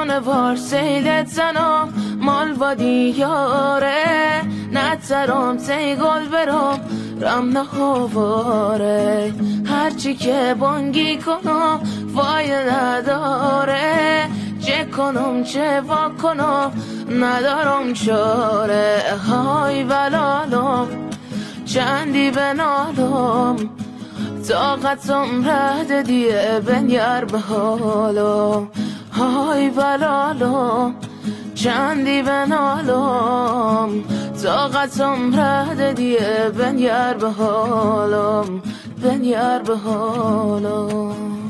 جانوار سیلت زنم مال و دیاره نترم تی گل برم رم نخواره هرچی که بانگی کنم وای نداره چه کنم چه وا کنم ندارم چاره های بلالم چندی بنالم طاقتم رد دیه بنگر به حالم های بلالم چندی بنالم طاقتم رد دیه بنگر به حالم بنگر به حالم